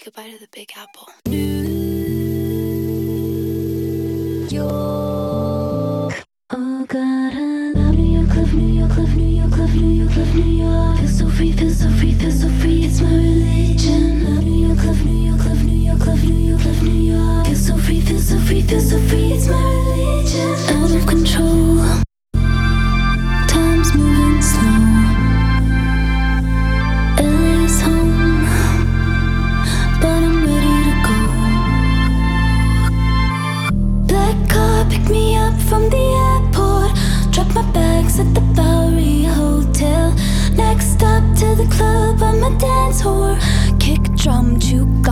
take a bite of the Big Apple. New York. Oh God, I love New York, love New York, love New York, love New York, love New York. Feel so free, feel so free, feel so free. It's my religion. Love New York, love New York, love New York, love New York, love New York. Feel so free, feel so free, feel so free. It's my religion. Out of control. Time's moving slow. LA's home, but I'm ready to go. Black car picked me up from the airport. Dropped my bags at the Bowery Hotel. Next stop to the club, I'm a dance whore. Kick drum, juke